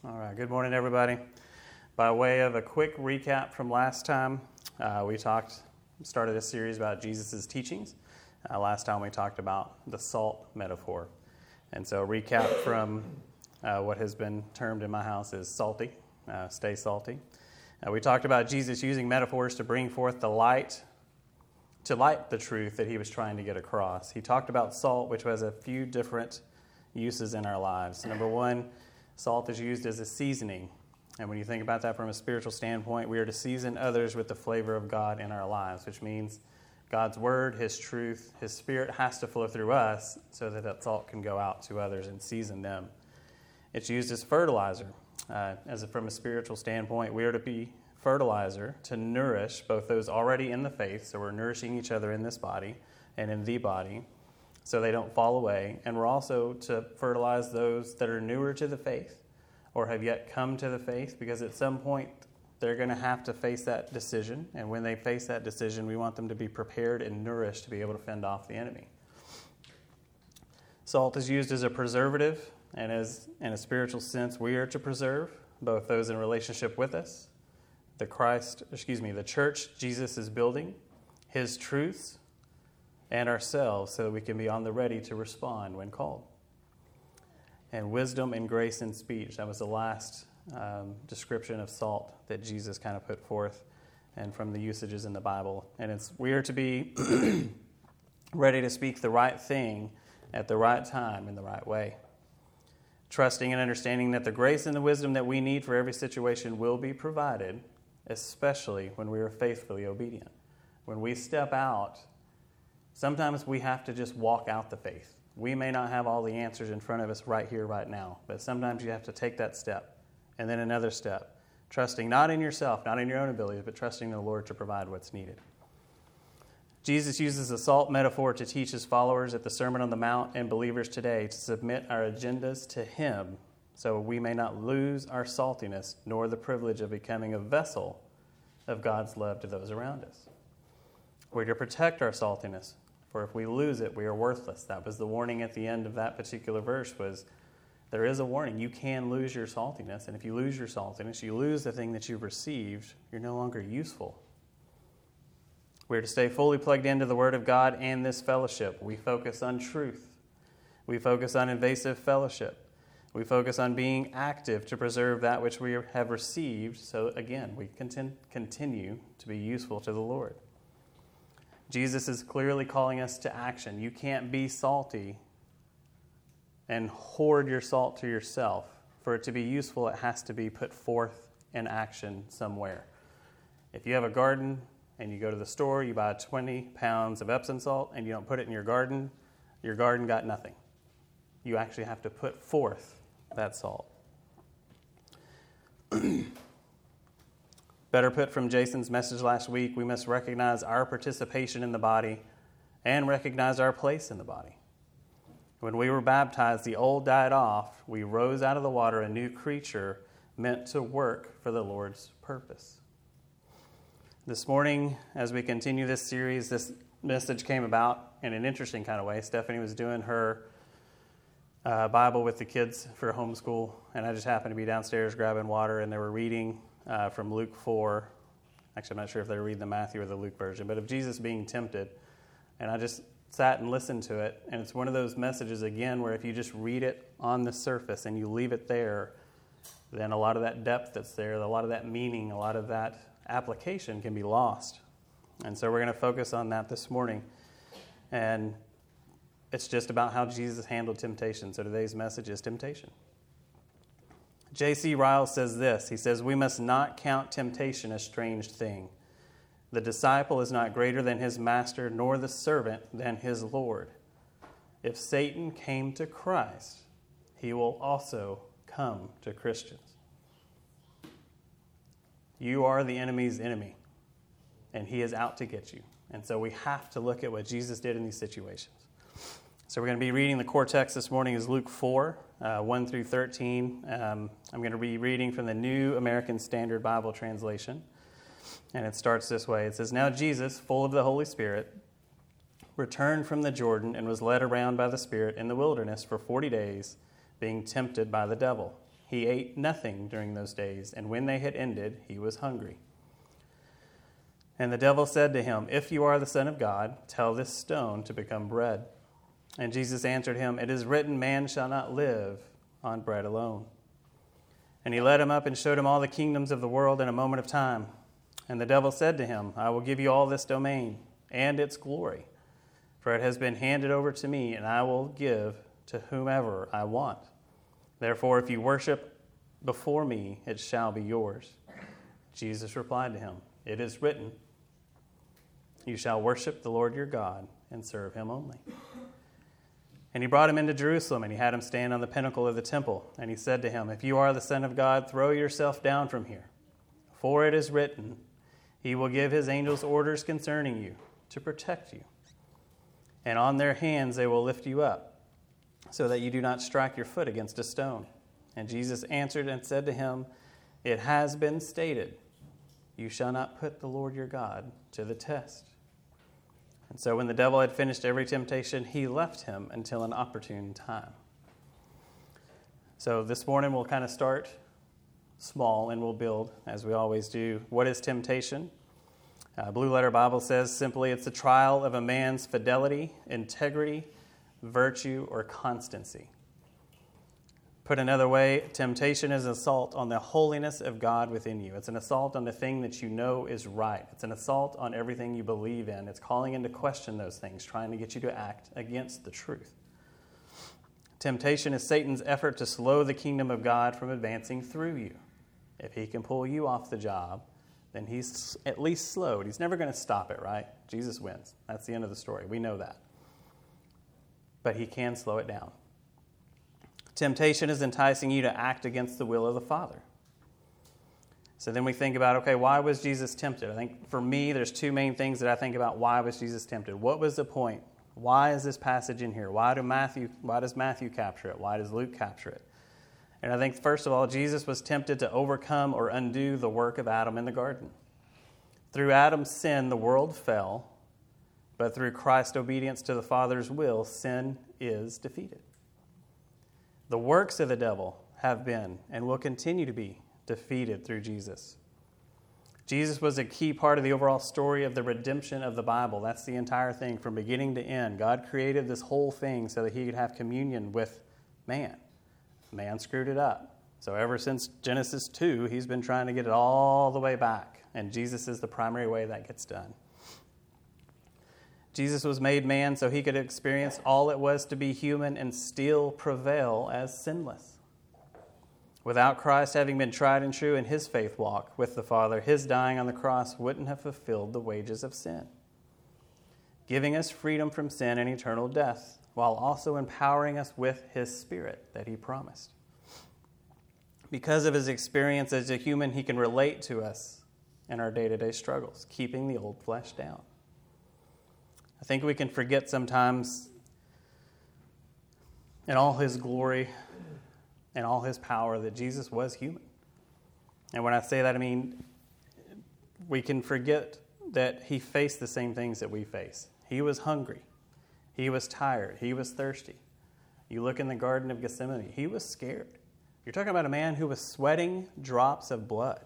All right, good morning, everybody. By way of a quick recap from last time, we started a series about Jesus' teachings. Last time we talked about the salt metaphor. And so a recap from what has been termed in my house is salty, stay salty. We talked about Jesus using metaphors to bring forth the light, to light the truth that he was trying to get across. He talked about salt, which has a few different uses in our lives. Number one, salt is used as a seasoning. And when you think about that from a spiritual standpoint, we are to season others with the flavor of God in our lives, which means God's word, his truth, his spirit has to flow through us so that that salt can go out to others and season them. It's used as fertilizer. From a spiritual standpoint, we are to be fertilizer to nourish both those already in the faith, so we're nourishing each other in this body and in the body, so they don't fall away. And we're also to fertilize those that are newer to the faith or have yet come to the faith, because at some point they're going to have to face that decision. And when they face that decision, we want them to be prepared and nourished to be able to fend off the enemy. Salt is used as a preservative, and as in a spiritual sense, we are to preserve both those in relationship with us, the church Jesus is building, his truths, and ourselves, so that we can be on the ready to respond when called. And wisdom and grace in speech. That was the last description of salt that Jesus kind of put forth, and from the usages in the Bible. And we are to be ready to speak the right thing at the right time in the right way. Trusting and understanding that the grace and the wisdom that we need for every situation will be provided, especially when we are faithfully obedient. When we step out, sometimes we have to just walk out the faith. We may not have all the answers in front of us right here, right now, but sometimes you have to take that step and then another step, trusting not in yourself, not in your own abilities, but trusting the Lord to provide what's needed. Jesus uses the salt metaphor to teach his followers at the Sermon on the Mount and believers today to submit our agendas to him, so we may not lose our saltiness nor the privilege of becoming a vessel of God's love to those around us. We're to protect our saltiness, for if we lose it, we are worthless. That was the warning at the end of that particular verse, was there is a warning. You can lose your saltiness, and if you lose your saltiness, you lose the thing that you've received, you're no longer useful. We're to stay fully plugged into the Word of God and this fellowship. We focus on truth. We focus on invasive fellowship. We focus on being active to preserve that which we have received, so again, we continue to be useful to the Lord. Jesus is clearly calling us to action. You can't be salty and hoard your salt to yourself. For it to be useful, it has to be put forth in action somewhere. If you have a garden and you go to the store, you buy 20 pounds of Epsom salt and you don't put it in your garden got nothing. You actually have to put forth that salt. Better put from Jason's message last week, we must recognize our participation in the body and recognize our place in the body. When we were baptized, the old died off. We rose out of the water, a new creature meant to work for the Lord's purpose. This morning, as we continue this series, this message came about in an interesting kind of way. Stephanie was doing her Bible with the kids for homeschool, and I just happened to be downstairs grabbing water, and they were reading from Luke 4. Actually, I'm not sure if they were reading the Matthew or the Luke version, but of Jesus being tempted. And I just sat and listened to it. And it's one of those messages, again, where if you just read it on the surface and you leave it there, then a lot of that depth that's there, a lot of that meaning, a lot of that application can be lost. And so we're going to focus on that this morning. And it's just about how Jesus handled temptation. So today's message is temptation. J.C. Ryle says this. He says, "We must not count temptation a strange thing. The disciple is not greater than his master, nor the servant than his Lord. If Satan came to Christ, he will also come to Christians." You are the enemy's enemy, and he is out to get you. And so we have to look at what Jesus did in these situations. So we're going to be reading the core text this morning is Luke 4, 1 through 13. I'm going to be reading from the New American Standard Bible Translation. And it starts this way. It says, "Now Jesus, full of the Holy Spirit, returned from the Jordan and was led around by the Spirit in the wilderness for 40 days, being tempted by the devil. He ate nothing during those days, and when they had ended, he was hungry. And the devil said to him, "If you are the Son of God, tell this stone to become bread." And Jesus answered him, "It is written, man shall not live on bread alone." And he led him up and showed him all the kingdoms of the world in a moment of time. And the devil said to him, "I will give you all this domain and its glory, for it has been handed over to me, and I will give to whomever I want. Therefore, if you worship before me, it shall be yours." Jesus replied to him, "It is written, you shall worship the Lord your God and serve him only." And he brought him into Jerusalem, and he had him stand on the pinnacle of the temple. And he said to him, "If you are the Son of God, throw yourself down from here. For it is written, he will give his angels orders concerning you, to protect you. And on their hands they will lift you up, so that you do not strike your foot against a stone." And Jesus answered and said to him, "It has been stated, you shall not put the Lord your God to the test." And so when the devil had finished every temptation, he left him until an opportune time. So this morning we'll kind of start small and we'll build, as we always do. What is temptation? Blue Letter Bible says simply it's the trial of a man's fidelity, integrity, virtue, or constancy. Put another way, temptation is an assault on the holiness of God within you. It's an assault on the thing that you know is right. It's an assault on everything you believe in. It's calling into question those things, trying to get you to act against the truth. Temptation is Satan's effort to slow the kingdom of God from advancing through you. If he can pull you off the job, then he's at least slowed. He's never going to stop it, right? Jesus wins. That's the end of the story. We know that. But he can slow it down. Temptation is enticing you to act against the will of the Father. So then we think about, okay, why was Jesus tempted? I think for me, there's two main things that I think about why was Jesus tempted. What was the point? Why is this passage in here? Why does Matthew capture it? Why does Luke capture it? And I think, first of all, Jesus was tempted to overcome or undo the work of Adam in the garden. Through Adam's sin, the world fell, but through Christ's obedience to the Father's will, sin is defeated. The works of the devil have been and will continue to be defeated through Jesus. Jesus was a key part of the overall story of the redemption of the Bible. That's the entire thing from beginning to end. God created this whole thing so that he could have communion with man. Man screwed it up. So ever since Genesis 2, he's been trying to get it all the way back. And Jesus is the primary way that gets done. Jesus was made man so he could experience all it was to be human and still prevail as sinless. Without Christ having been tried and true in his faith walk with the Father, his dying on the cross wouldn't have fulfilled the wages of sin, giving us freedom from sin and eternal death, while also empowering us with his Spirit that he promised. Because of his experience as a human, he can relate to us in our day-to-day struggles, keeping the old flesh down. I think we can forget sometimes in all his glory and all his power that Jesus was human. And when I say that, I mean we can forget that he faced the same things that we face. He was hungry. He was tired. He was thirsty. You look in the Garden of Gethsemane, he was scared. You're talking about a man who was sweating drops of blood.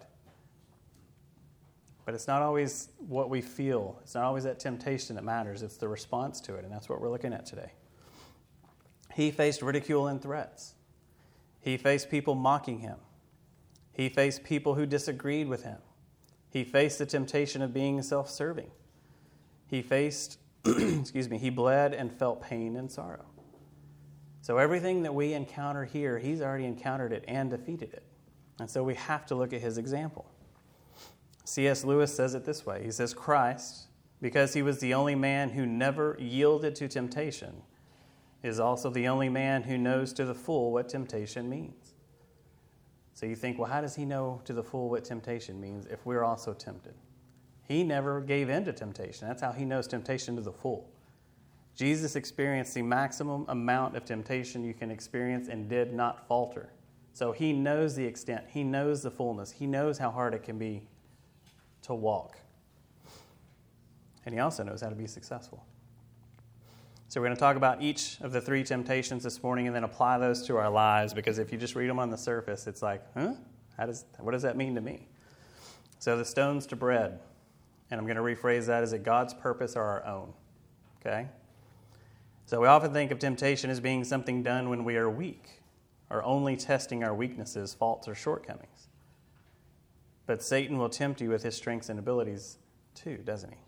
But it's not always what we feel. It's not always that temptation that matters. It's the response to it, and that's what we're looking at today. He faced ridicule and threats. He faced people mocking him. He faced people who disagreed with him. He faced the temptation of being self-serving. He faced, he bled and felt pain and sorrow. So everything that we encounter here, he's already encountered it and defeated it. And so we have to look at his example. C.S. Lewis says it this way. He says, Christ, because he was the only man who never yielded to temptation, is also the only man who knows to the full what temptation means. So you think, well, how does he know to the full what temptation means if we're also tempted? He never gave in to temptation. That's how he knows temptation to the full. Jesus experienced the maximum amount of temptation you can experience and did not falter. So he knows the extent. He knows the fullness. He knows how hard it can be to walk. And he also knows how to be successful. So we're going to talk about each of the three temptations this morning and then apply those to our lives, because if you just read them on the surface, it's like, what does that mean to me? So the stones to bread, and I'm going to rephrase that, is it God's purpose or our own? Okay? So we often think of temptation as being something done when we are weak, or only testing our weaknesses, faults, or shortcomings. But Satan will tempt you with his strengths and abilities too, doesn't he?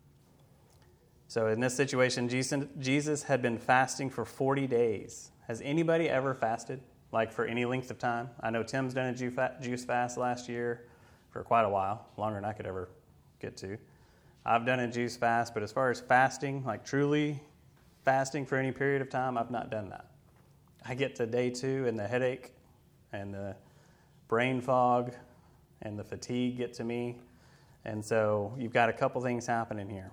So in this situation, Jesus had been fasting for 40 days. Has anybody ever fasted, like for any length of time? I know Tim's done a juice fast last year for quite a while, longer than I could ever get to. I've done a juice fast, but as far as fasting, like truly fasting for any period of time, I've not done that. I get to day 2 and the headache and the brain fog and the fatigue get to me. And so you've got a couple things happening here.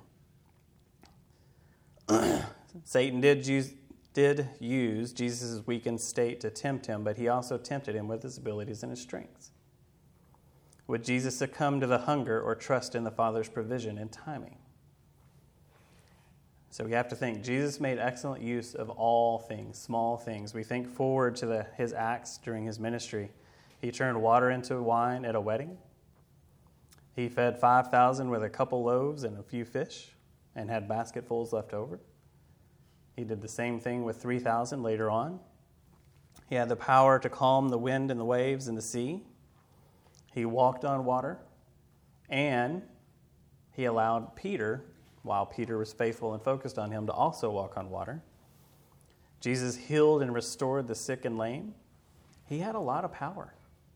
Satan did use Jesus' weakened state to tempt him, but he also tempted him with his abilities and his strengths. Would Jesus succumb to the hunger or trust in the Father's provision and timing? So we have to think, Jesus made excellent use of all things, small things. We think forward to his acts during his ministry. He turned water into wine at a wedding. He fed 5,000 with a couple loaves and a few fish and had basketfuls left over. He did the same thing with 3,000 later on. He had the power to calm the wind and the waves and the sea. He walked on water, and he allowed Peter, while Peter was faithful and focused on him, to also walk on water. Jesus healed and restored the sick and lame. He had a lot of power.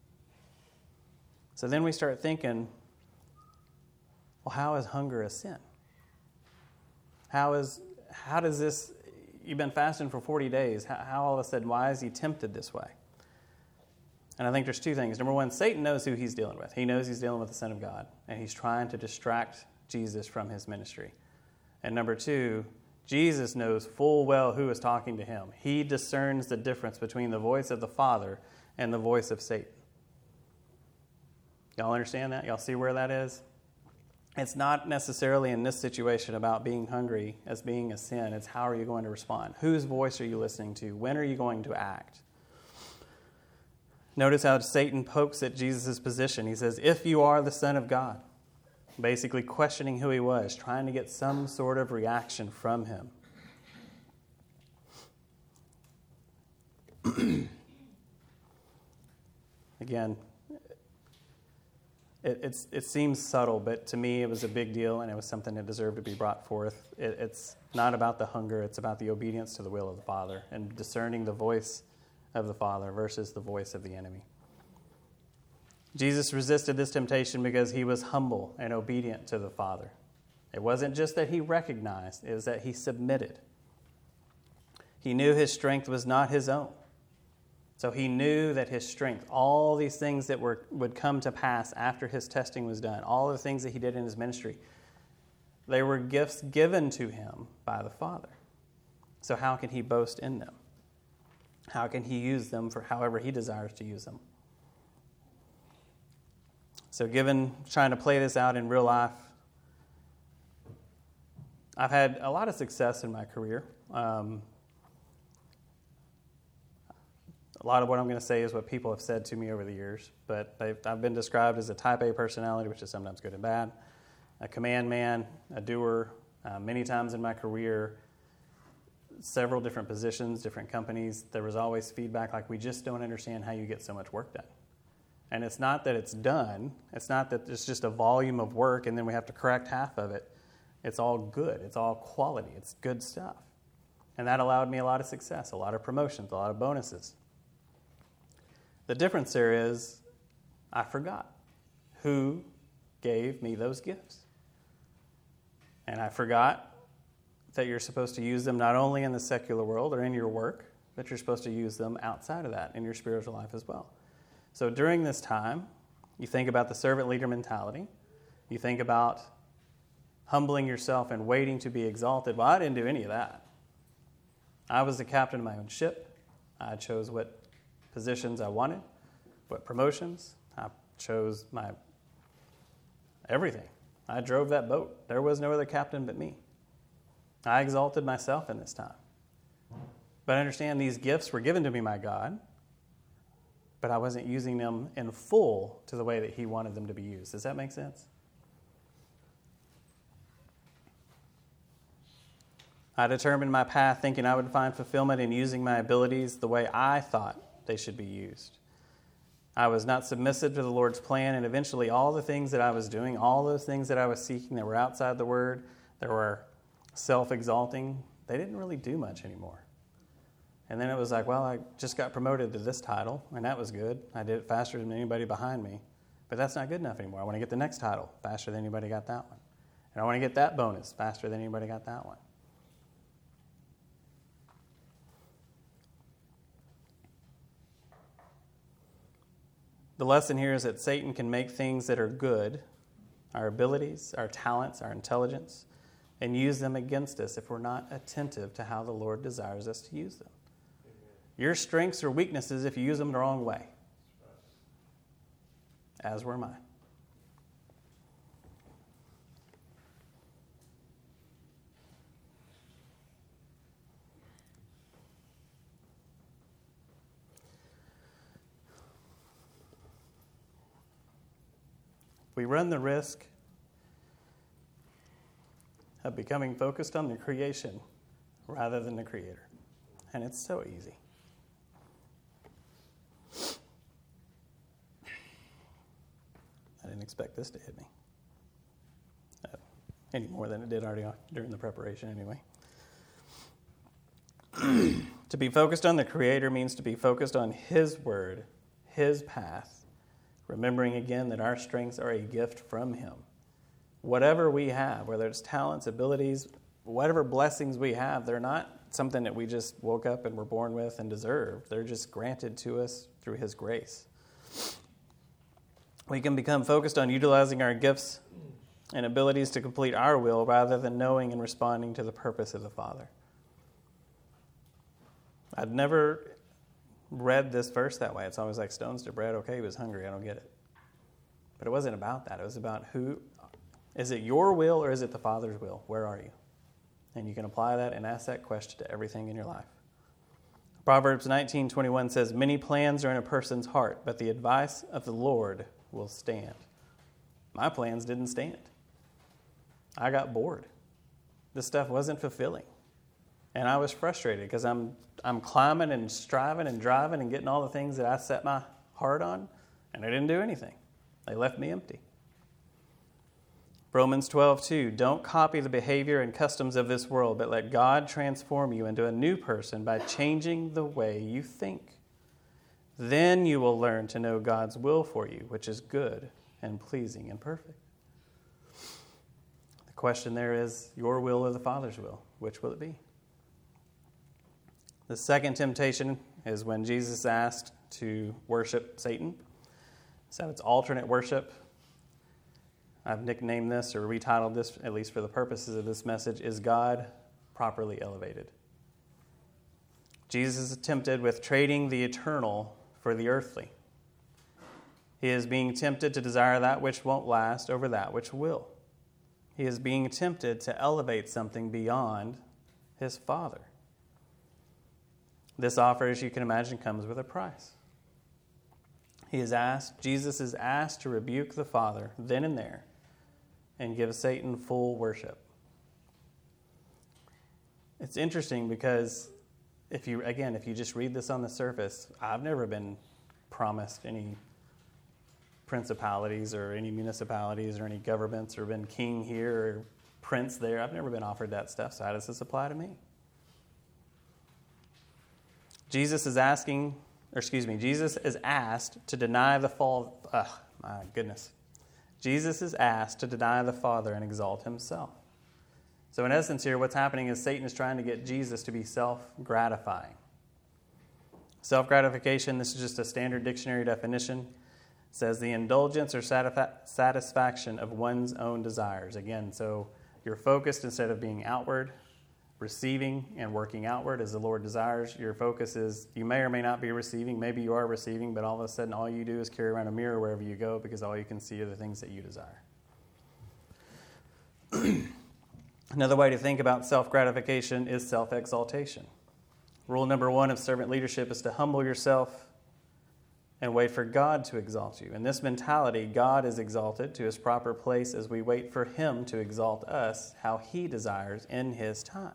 So then we start thinking, well, how is hunger a sin? How does this, you've been fasting for 40 days, how all of a sudden, why is he tempted this way? And I think there's two things. Number one, Satan knows who he's dealing with. He knows he's dealing with the Son of God, and he's trying to distract Jesus from his ministry. And number two, Jesus knows full well who is talking to him. He discerns the difference between the voice of the Father and the voice of Satan. Y'all understand that? Y'all see where that is? It's not necessarily in this situation about being hungry as being a sin. It's how are you going to respond? Whose voice are you listening to? When are you going to act? Notice how Satan pokes at Jesus' position. He says, if you are the Son of God, basically questioning who he was, trying to get some sort of reaction from him. Again, it seems subtle, but to me it was a big deal, and it was something that deserved to be brought forth. It's not about the hunger, it's about the obedience to the will of the Father and discerning the voice of the Father versus the voice of the enemy. Jesus resisted this temptation because he was humble and obedient to the Father. It wasn't just that he recognized, it was that he submitted. He knew his strength was not his own. So he knew that his strength, all these things that would come to pass after his testing was done, all the things that he did in his ministry, they were gifts given to him by the Father. So how can he boast in them? How can he use them for however he desires to use them? So given trying to play this out in real life, I've had a lot of success in my career. A lot of what I'm going to say is what people have said to me over the years, but I've been described as a type A personality, which is sometimes good and bad, a command man, a doer, many times in my career, several different positions, different companies. There was always feedback like, we just don't understand how you get so much work done. And it's not that it's done. It's not that it's just a volume of work and then we have to correct half of it. It's all good. It's all quality. It's good stuff. And that allowed me a lot of success, a lot of promotions, a lot of bonuses. The difference there is I forgot who gave me those gifts. And I forgot that you're supposed to use them not only in the secular world or in your work, but you're supposed to use them outside of that in your spiritual life as well. So during this time, you think about the servant leader mentality. You think about humbling yourself and waiting to be exalted. Well, I didn't do any of that. I was the captain of my own ship. I chose what positions I wanted, what promotions. I chose my everything. I drove that boat. There was no other captain but me. I exalted myself in this time. But understand these gifts were given to me by God, but I wasn't using them in full to the way that he wanted them to be used. Does that make sense? I determined my path thinking I would find fulfillment in using my abilities the way I thought they should be used. I was not submissive to the Lord's plan, and eventually all the things that I was doing, all those things that I was seeking that were outside the Word, that were self-exalting, they didn't really do much anymore. And then it was like, well, I just got promoted to this title, and that was good. I did it faster than anybody behind me. But that's not good enough anymore. I want to get the next title faster than anybody got that one. And I want to get that bonus faster than anybody got that one. The lesson here is that Satan can make things that are good, our abilities, our talents, our intelligence, and use them against us if we're not attentive to how the Lord desires us to use them. Your strengths or weaknesses if you use them the wrong way, as were mine. We run the risk of becoming focused on the creation rather than the Creator. And it's so easy. I didn't expect this to hit me. Any more than it did already during the preparation anyway. To be focused on the Creator means to be focused on His Word, His path, remembering again that our strengths are a gift from Him. Whatever we have, whether it's talents, abilities, whatever blessings we have, they're not something that we just woke up and were born with and deserved. They're just granted to us through His grace. We can become focused on utilizing our gifts and abilities to complete our will rather than knowing and responding to the purpose of the Father. I'd never read this verse that way. It's always like stones to bread. Okay, he was hungry. I don't get it. But it wasn't about that. It was about who. Is it your will or is it the Father's will? Where are you? And you can apply that and ask that question to everything in your life. Proverbs 19:21 says, "Many plans are in a person's heart, but the advice of the Lord will stand." My plans didn't stand. I got bored. This stuff wasn't fulfilling. And I was frustrated because I'm climbing and striving and driving and getting all the things that I set my heart on, and they didn't do anything. They left me empty. Romans 12:2, "Don't copy the behavior and customs of this world, but let God transform you into a new person by changing the way you think. Then you will learn to know God's will for you, which is good and pleasing and perfect." The question there is, your will or the Father's will? Which will it be? The second temptation is when Jesus asked to worship Satan. So it's alternate worship. I've nicknamed this or retitled this, at least for the purposes of this message, "Is God Properly Elevated?" Jesus is tempted with trading the eternal for the earthly. He is being tempted to desire that which won't last over that which will. He is being tempted to elevate something beyond his Father. This offer, as you can imagine, comes with a price. Jesus is asked to rebuke the Father then and there and give Satan full worship. It's interesting because if you just read this on the surface, I've never been promised any principalities or any municipalities or any governments or been king here or prince there. I've never been offered that stuff, so how does this apply to me? Jesus is asked to deny the fall. My goodness. Jesus is asked to deny the Father and exalt himself. So in essence here, what's happening is Satan is trying to get Jesus to be self-gratifying. Self-gratification, this is just a standard dictionary definition, says the indulgence or satisfaction of one's own desires. Again, so you're focused instead of being outward, receiving and working outward as the Lord desires. Your focus is, you may or may not be receiving, maybe you are receiving, but all of a sudden all you do is carry around a mirror wherever you go because all you can see are the things that you desire. Another way to think about self-gratification is self-exaltation. Rule number 1 of servant leadership is to humble yourself and wait for God to exalt you. In this mentality, God is exalted to his proper place as we wait for him to exalt us how he desires in his time.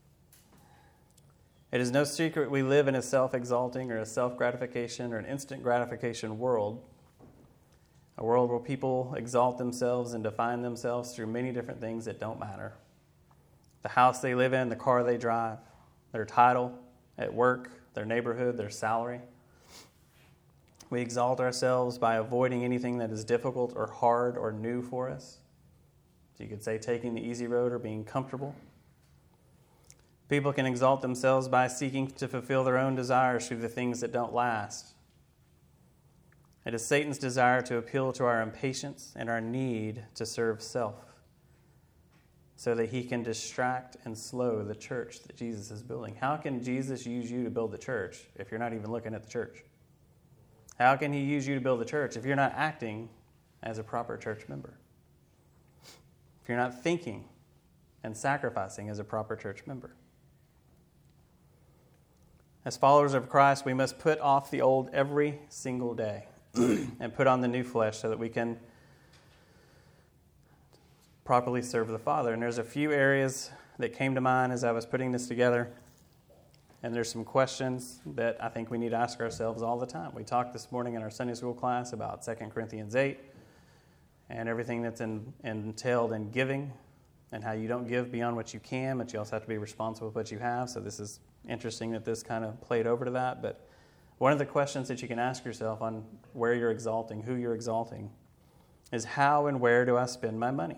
It is no secret we live in a self-exalting or a self-gratification or an instant gratification world, a world where people exalt themselves and define themselves through many different things that don't matter. The house they live in, the car they drive, their title at work, their neighborhood, their salary. We exalt ourselves by avoiding anything that is difficult or hard or new for us. So you could say taking the easy road or being comfortable. People can exalt themselves by seeking to fulfill their own desires through the things that don't last. It is Satan's desire to appeal to our impatience and our need to serve self so that he can distract and slow the church that Jesus is building. How can Jesus use you to build the church if you're not even looking at the church? How can he use you to build the church if you're not acting as a proper church member? If you're not thinking and sacrificing as a proper church member? As followers of Christ, we must put off the old every single day and put on the new flesh so that we can properly serve the Father. And there's a few areas that came to mind as I was putting this together. And there's some questions that I think we need to ask ourselves all the time. We talked this morning in our Sunday school class about 2 Corinthians 8 and everything that's entailed in giving and how you don't give beyond what you can, but you also have to be responsible for what you have. So this is interesting that this kind of played over to that. But one of the questions that you can ask yourself on where you're exalting, who you're exalting, is how and where do I spend my money?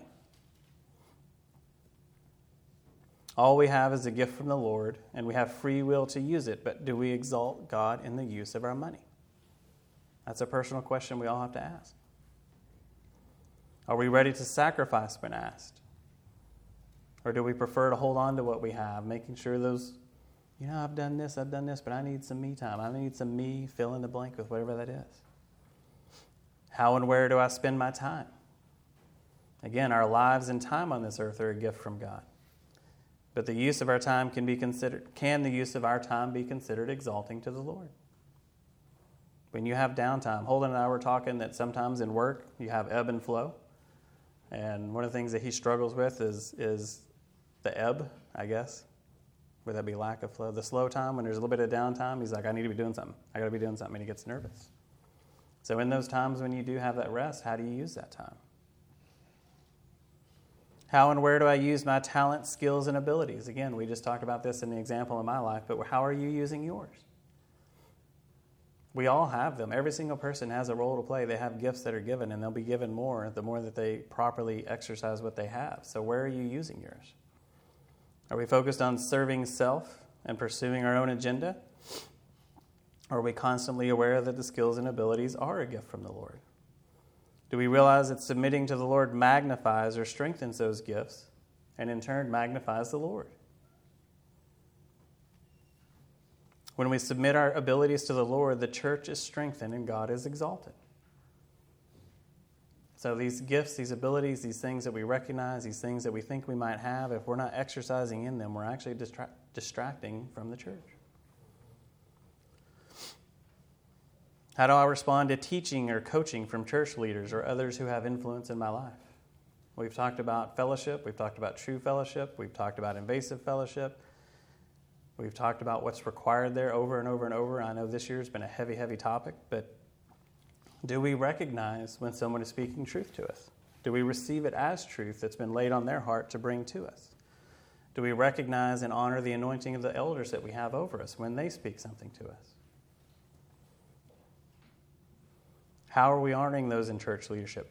All we have is a gift from the Lord, and we have free will to use it, but do we exalt God in the use of our money? That's a personal question we all have to ask. Are we ready to sacrifice when asked? Or do we prefer to hold on to what we have, making sure those, I've done this, but I need some me time. I need some me, fill in the blank with whatever that is. How and where do I spend my time? Again, our lives and time on this earth are a gift from God. But the use of our time can the use of our time be considered exalting to the Lord? When you have downtime, Holden and I were talking that sometimes in work you have ebb and flow. And one of the things that he struggles with is the ebb, I guess. Would that be lack of flow? The slow time, when there's a little bit of downtime, he's like, I need to be doing something. I got to be doing something, and he gets nervous. So in those times when you do have that rest, how do you use that time? How and where do I use my talents, skills, and abilities? Again, we just talked about this in the example of my life, but how are you using yours? We all have them. Every single person has a role to play. They have gifts that are given, and they'll be given more the more that they properly exercise what they have. So where are you using yours? Are we focused on serving self and pursuing our own agenda? Or are we constantly aware that the skills and abilities are a gift from the Lord? Do we realize that submitting to the Lord magnifies or strengthens those gifts and in turn magnifies the Lord? When we submit our abilities to the Lord, the church is strengthened and God is exalted. So these gifts, these abilities, these things that we recognize, these things that we think we might have, if we're not exercising in them, we're actually distracting from the church. How do I respond to teaching or coaching from church leaders or others who have influence in my life? We've talked about fellowship. We've talked about true fellowship. We've talked about invasive fellowship. We've talked about what's required there over and over and over. I know this year's been a heavy, heavy topic, but do we recognize when someone is speaking truth to us? Do we receive it as truth that's been laid on their heart to bring to us? Do we recognize and honor the anointing of the elders that we have over us when they speak something to us? How are we honoring those in church leadership?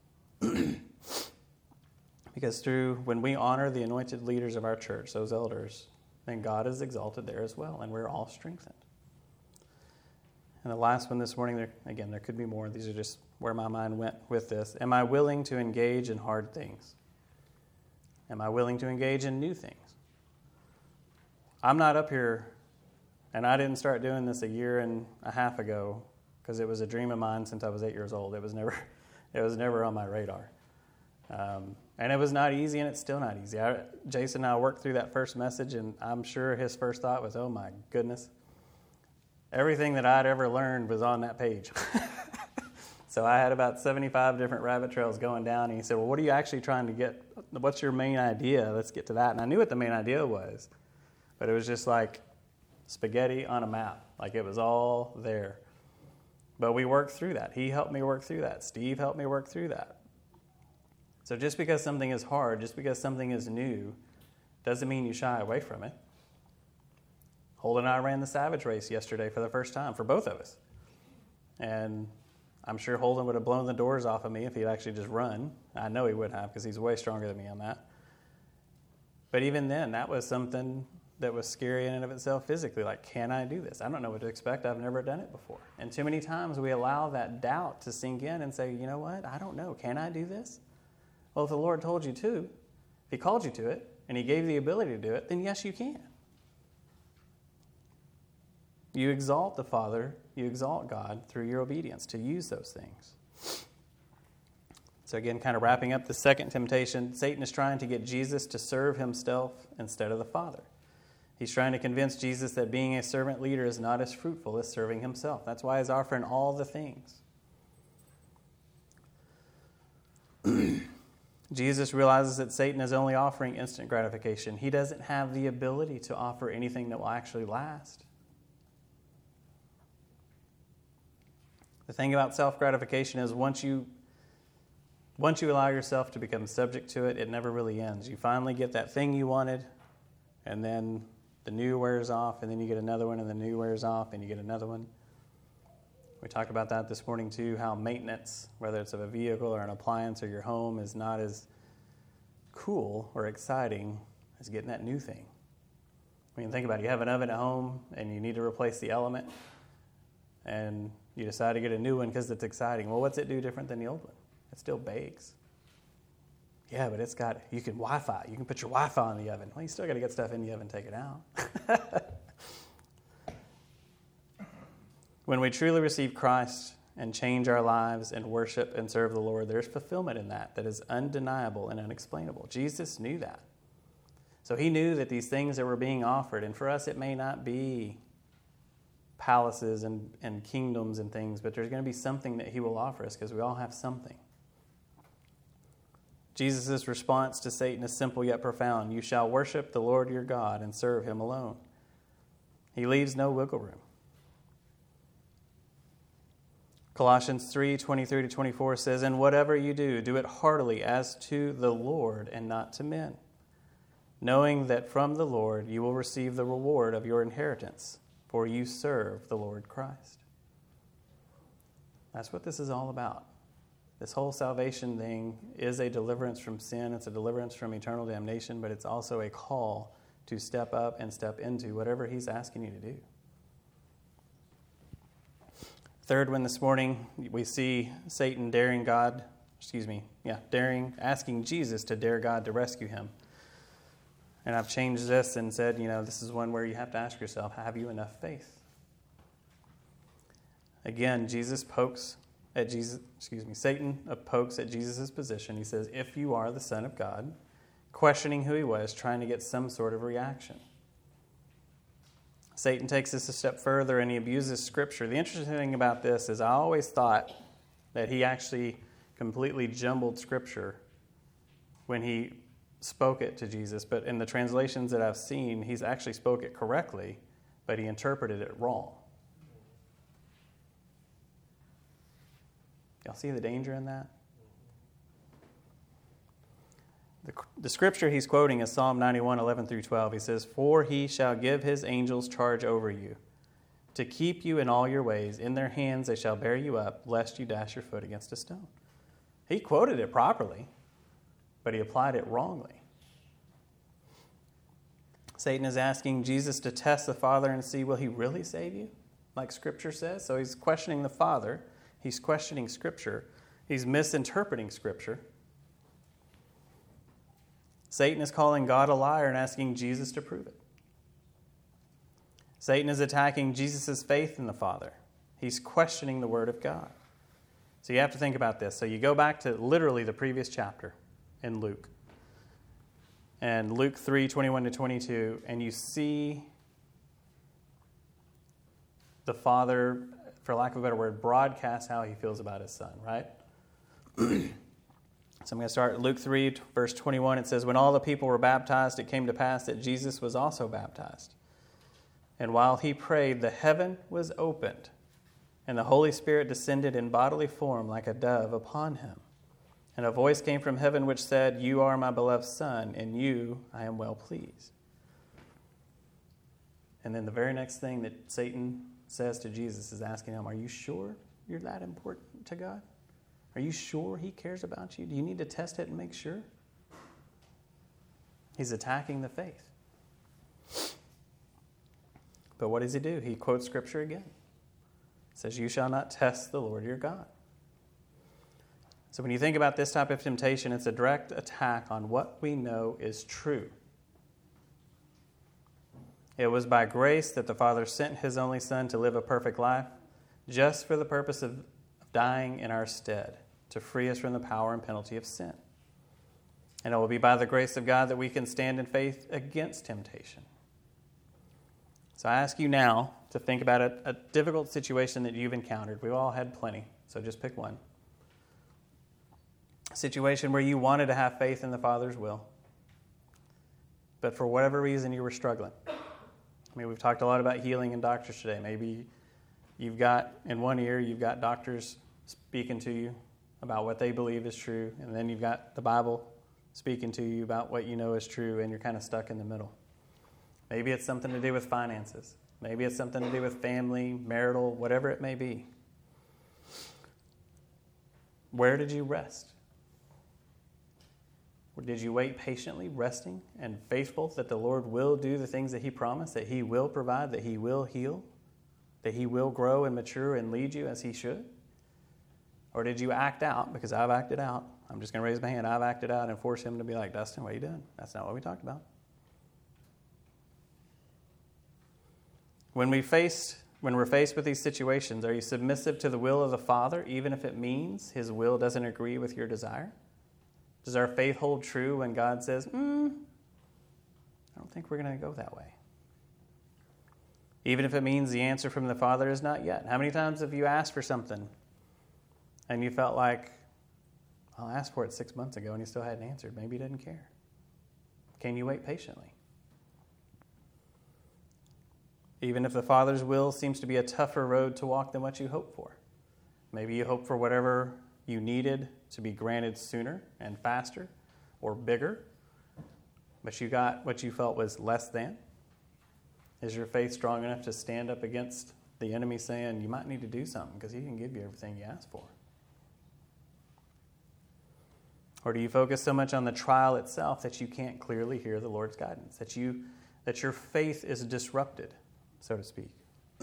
Because when we honor the anointed leaders of our church, those elders, then God is exalted there as well, and we're all strengthened. And the last one this morning, there could be more. These are just where my mind went with this. Am I willing to engage in hard things? Am I willing to engage in new things? I'm not up here, and I didn't start doing this a year and a half ago because it was a dream of mine since I was 8 years old. It was never on my radar. And it was not easy, and it's still not easy. Jason and I worked through that first message, and I'm sure his first thought was, oh my goodness. Everything that I'd ever learned was on that page. So I had about 75 different rabbit trails going down, and he said, well, what are you actually trying to get? What's your main idea? Let's get to that. And I knew what the main idea was, but it was just like spaghetti on a map. Like it was all there. But we worked through that. He helped me work through that. Steve helped me work through that. So just because something is hard, just because something is new, doesn't mean you shy away from it. Holden and I ran the Savage race yesterday for the first time, for both of us. And I'm sure Holden would have blown the doors off of me if he'd actually just run. I know he would have, because he's way stronger than me on that. But even then, that was something that was scary in and of itself physically. Like, can I do this? I don't know what to expect. I've never done it before. And too many times we allow that doubt to sink in and say, you know what? I don't know. Can I do this? Well, if the Lord told you to, if he called you to it, and he gave you the ability to do it, then yes, you can. You exalt the Father, you exalt God through your obedience to use those things. So again, kind of wrapping up the second temptation, Satan is trying to get Jesus to serve himself instead of the Father. He's trying to convince Jesus that being a servant leader is not as fruitful as serving himself. That's why he's offering all the things. Jesus realizes that Satan is only offering instant gratification. He doesn't have the ability to offer anything that will actually last. The thing about self-gratification is once you allow yourself to become subject to it, it never really ends. You finally get that thing you wanted, and then the new wears off, and then you get another one, and the new wears off, and you get another one. We talked about that this morning too, how maintenance, whether it's of a vehicle or an appliance or your home, is not as cool or exciting as getting that new thing. I mean, think about it. You have an oven at home, and you need to replace the element, and you decide to get a new one because it's exciting. Well, what's it do different than the old one? It still bakes. Yeah, but you can Wi-Fi. You can put your Wi-Fi on the oven. Well, you still got to get stuff in the oven and take it out. When we truly receive Christ and change our lives and worship and serve the Lord, there's fulfillment in that is undeniable and unexplainable. Jesus knew that. So he knew that these things that were being offered, and for us it may not be palaces and kingdoms and things, but there's going to be something that he will offer us because we all have something. Jesus' response to Satan is simple yet profound. You shall worship the Lord your God and serve him alone. He leaves no wiggle room. Colossians 3:23-24 says, and whatever you do, do it heartily as to the Lord and not to men, knowing that from the Lord you will receive the reward of your inheritance, for you serve the Lord Christ. That's what this is all about. This whole salvation thing is a deliverance from sin. It's a deliverance from eternal damnation, but it's also a call to step up and step into whatever he's asking you to do. Third one this morning, we see Satan asking Jesus to dare God to rescue him. And I've changed this and said, this is one where you have to ask yourself, have you enough faith? Again, Satan pokes at Jesus' position. He says, if you are the Son of God, questioning who he was, trying to get some sort of reaction. Satan takes this a step further and he abuses Scripture. The interesting thing about this is I always thought that he actually completely jumbled Scripture when he spoke it to Jesus. But in the translations that I've seen, he's actually spoke it correctly, but he interpreted it wrong. Y'all see the danger in that? The scripture he's quoting is Psalm 91:11-12. He says, for he shall give his angels charge over you, to keep you in all your ways. In their hands they shall bear you up, lest you dash your foot against a stone. He quoted it properly, but he applied it wrongly. Satan is asking Jesus to test the Father and see, will he really save you? Like Scripture says. So he's questioning the Father. He's questioning Scripture. He's misinterpreting Scripture. Satan is calling God a liar and asking Jesus to prove it. Satan is attacking Jesus' faith in the Father. He's questioning the Word of God. So you have to think about this. So you go back to literally the previous chapter. in Luke. And Luke 3:21-22, and you see the Father, for lack of a better word, broadcast how he feels about his son, right? So I'm going to start Luke 3, verse 21. It says, when all the people were baptized, it came to pass that Jesus was also baptized. And while he prayed, the heaven was opened, and the Holy Spirit descended in bodily form like a dove upon him. And a voice came from heaven which said, you are my beloved Son, in you I am well pleased. And then the very next thing that Satan says to Jesus is asking him, are you sure you're that important to God? Are you sure he cares about you? Do you need to test it and make sure? He's attacking the faith. But what does he do? He quotes Scripture again. It says, you shall not test the Lord your God. So when you think about this type of temptation, it's a direct attack on what we know is true. It was by grace that the Father sent his only Son to live a perfect life, just for the purpose of dying in our stead, to free us from the power and penalty of sin. And it will be by the grace of God that we can stand in faith against temptation. So I ask you now to think about a difficult situation that you've encountered. We've all had plenty, so just pick one. A situation where you wanted to have faith in the Father's will, but for whatever reason you were struggling. I mean, we've talked a lot about healing and doctors today. Maybe you've got, in one ear, you've got doctors speaking to you about what they believe is true, and then you've got the Bible speaking to you about what you know is true, and you're kind of stuck in the middle. Maybe it's something to do with finances. Maybe it's something to do with family, marital, whatever it may be. Where did you rest? Did you wait patiently, resting and faithful that the Lord will do the things that he promised, that he will provide, that he will heal, that he will grow and mature and lead you as he should? Or did you act out? Because I've acted out. I'm just going to raise my hand. I've acted out and force him to be like, Dustin, what are you doing? That's not what we talked about. When we're faced with these situations, are you submissive to the will of the Father, even if it means his will doesn't agree with your desire? Does our faith hold true when God says, I don't think we're going to go that way? Even if it means the answer from the Father is not yet. How many times have you asked for something and you felt like, I asked for it 6 months ago and he still hadn't answered. Maybe he didn't care. Can you wait patiently? Even if the Father's will seems to be a tougher road to walk than what you hope for. Maybe you hope for whatever you needed to be granted sooner and faster or bigger, but you got what you felt was less than. Is your faith strong enough to stand up against the enemy saying, you might need to do something because he can give you everything you asked for? Or do you focus so much on the trial itself that you can't clearly hear the Lord's guidance, that your faith is disrupted, so to speak?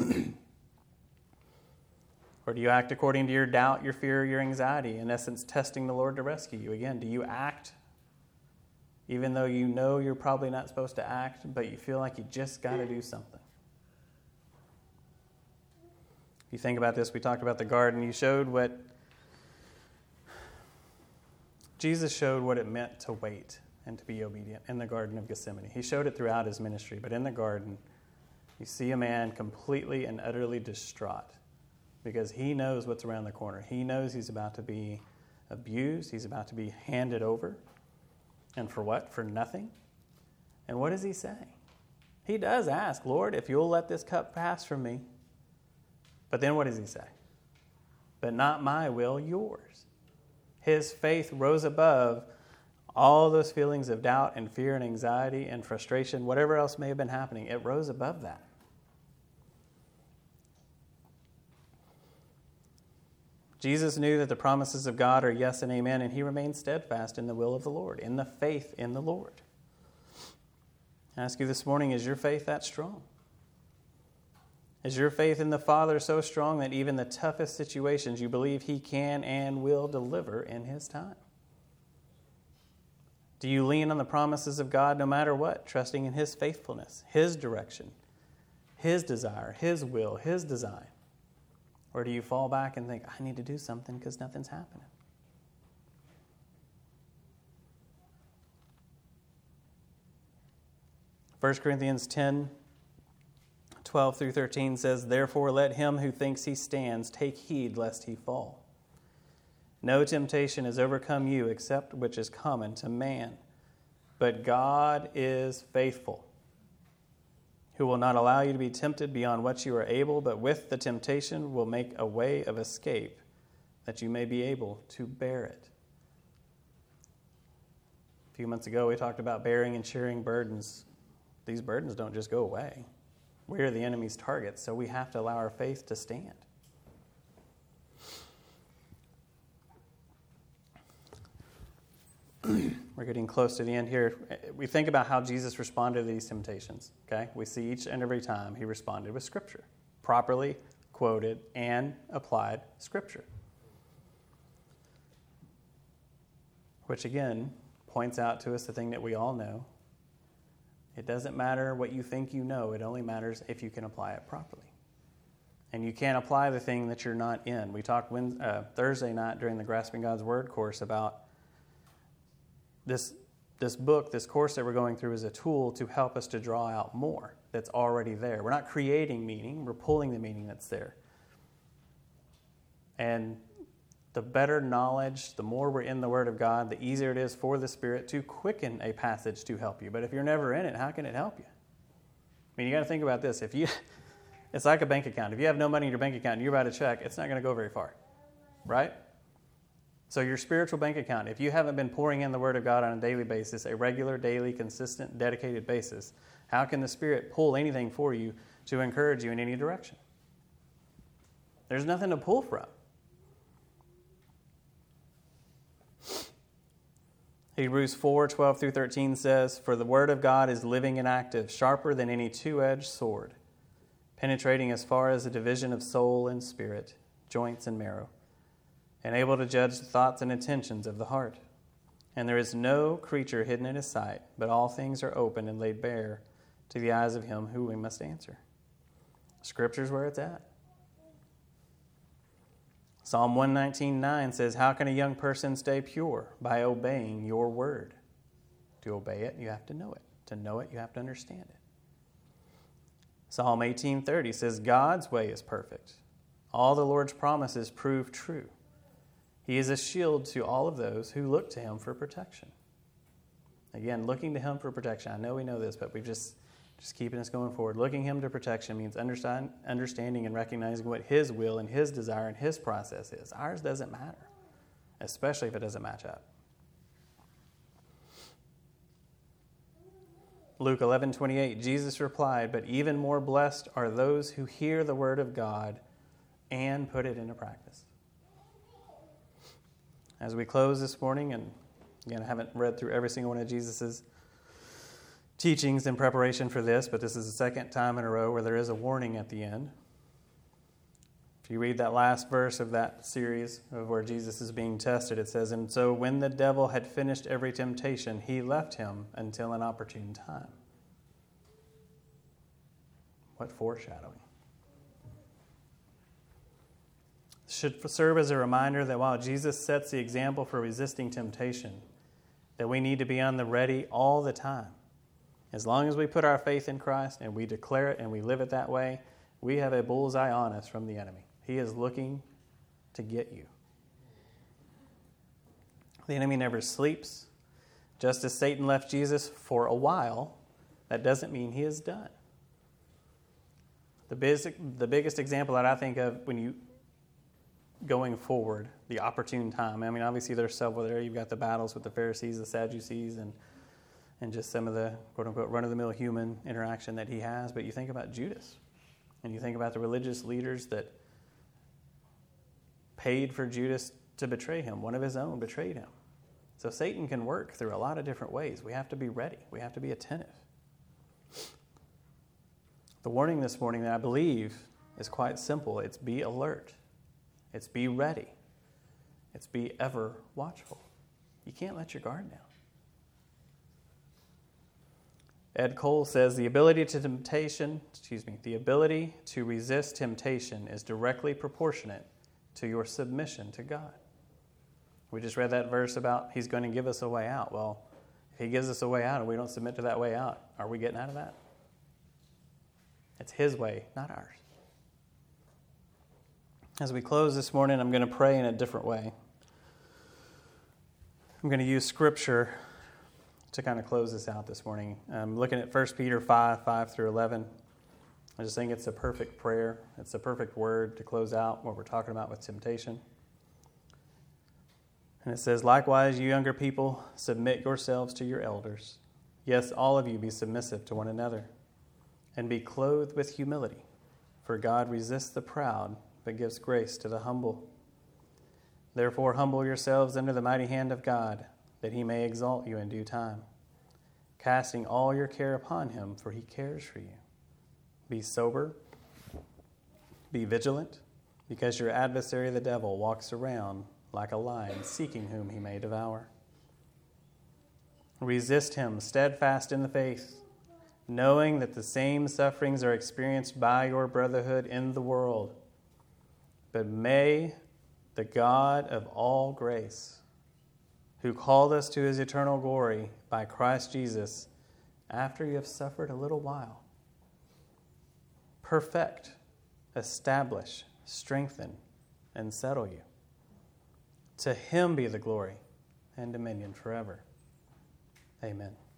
Or do you act according to your doubt, your fear, your anxiety, in essence, testing the Lord to rescue you? Again, do you act even though you know you're probably not supposed to act, but you feel like you just got to do something? If you think about this, we talked about the garden. Jesus showed what it meant to wait and to be obedient in the Garden of Gethsemane. He showed it throughout his ministry, but in the garden, you see a man completely and utterly distraught because he knows what's around the corner. He knows he's about to be abused. He's about to be handed over. And for what? For nothing. And what does he say? He does ask, Lord, if you'll let this cup pass from me. But then what does he say? But not my will, yours. His faith rose above all those feelings of doubt and fear and anxiety and frustration, whatever else may have been happening. It rose above that. Jesus knew that the promises of God are yes and amen, and he remained steadfast in the will of the Lord, in the faith in the Lord. I ask you this morning, is your faith that strong? Is your faith in the Father so strong that even the toughest situations you believe he can and will deliver in his time? Do you lean on the promises of God no matter what, trusting in his faithfulness, his direction, his desire, his will, his design? Or do you fall back and think, I need to do something because nothing's happening? 1 Corinthians 10, 12 through 13 says, "Therefore let him who thinks he stands take heed lest he fall. No temptation has overcome you except which is common to man. But God is faithful, who will not allow you to be tempted beyond what you are able, but with the temptation will make a way of escape, that you may be able to bear it." A few months ago, we talked about bearing and sharing burdens. These burdens don't just go away. We are the enemy's targets, so we have to allow our faith to stand. We're getting close to the end here. We think about how Jesus responded to these temptations. Okay, we see each and every time he responded with Scripture, properly quoted and applied Scripture, which again points out to us the thing that we all know. It doesn't matter what you think you know. It only matters if you can apply it properly. And you can't apply the thing that you're not in. We talked Thursday night during the Grasping God's Word course about this book, this course that we're going through is a tool to help us to draw out more that's already there. We're not creating meaning. We're pulling the meaning that's there. And the better knowledge, the more we're in the Word of God, the easier it is for the Spirit to quicken a passage to help you. But if you're never in it, how can it help you? I mean, you got to think about this. It's like a bank account. If you have no money in your bank account and you're about to check, it's not going to go very far, right? So your spiritual bank account, if you haven't been pouring in the Word of God on a daily basis, a regular, daily, consistent, dedicated basis, how can the Spirit pull anything for you to encourage you in any direction? There's nothing to pull from. Hebrews 4, 12 through 13 says, "For the Word of God is living and active, sharper than any two-edged sword, penetrating as far as the division of soul and spirit, joints and marrow, and able to judge the thoughts and intentions of the heart. And there is no creature hidden in his sight, but all things are open and laid bare to the eyes of him who we must answer." Scripture's where it's at. Psalm 119:9 says, "How can a young person stay pure? By obeying your word." To obey it, you have to know it. To know it, you have to understand it. Psalm 18:30 says, "God's way is perfect. All the Lord's promises prove true. He is a shield to all of those who look to him for protection." Again, looking to him for protection. I know we know this, but we've just keeping us going forward. Looking him to protection means understanding and recognizing what his will and his desire and his process is. Ours doesn't matter, especially if it doesn't match up. Luke 11:28, Jesus replied, "But even more blessed are those who hear the word of God and put it into practice." As we close this morning, and again, I haven't read through every single one of Jesus' teachings in preparation for this, but this is the second time in a row where there is a warning at the end. If you read that last verse of that series of where Jesus is being tested, it says, "And so when the devil had finished every temptation, he left him until an opportune time." What foreshadowing. Should serve as a reminder that while Jesus sets the example for resisting temptation, that we need to be on the ready all the time. As long as we put our faith in Christ and we declare it and we live it that way, we have a bullseye on us from the enemy. He is looking to get you. The enemy never sleeps. Just as Satan left Jesus for a while, that doesn't mean he is done. The biggest example that I think of when you going forward, the opportune time. I mean, obviously there's several there. You've got the battles with the Pharisees, the Sadducees, and just some of the quote-unquote run-of-the-mill human interaction that he has. But you think about Judas, and you think about the religious leaders that paid for Judas to betray him. One of his own betrayed him. So Satan can work through a lot of different ways. We have to be ready. We have to be attentive. The warning this morning that I believe is quite simple. It's be alert. It's be ready. It's be ever watchful. You can't let your guard down. Ed Cole says the ability to resist temptation is directly proportionate to your submission to God. We just read that verse about he's going to give us a way out. Well, if he gives us a way out and we don't submit to that way out, are we getting out of that? It's His way, not ours. As we close this morning, I'm going to pray in a different way. I'm going to use Scripture to kind of close this out this morning. I'm looking at 1 Peter 5 through 11. I just think it's a perfect prayer. It's a perfect word to close out what we're talking about with temptation. And it says, "Likewise, you younger people, submit yourselves to your elders. Yes, all of you be submissive to one another, and be clothed with humility. For God resists the proud, but gives grace to the humble. Therefore humble yourselves under the mighty hand of God, that He may exalt you in due time, casting all your care upon Him, for He cares for you. Be sober, be vigilant, because your adversary the devil walks around like a lion, seeking whom he may devour. Resist him, steadfast in the faith, knowing that the same sufferings are experienced by your brotherhood in the world. But may the God of all grace, who called us to His eternal glory by Christ Jesus, after you have suffered a little while, perfect, establish, strengthen, and settle you. To Him be the glory and dominion forever. Amen."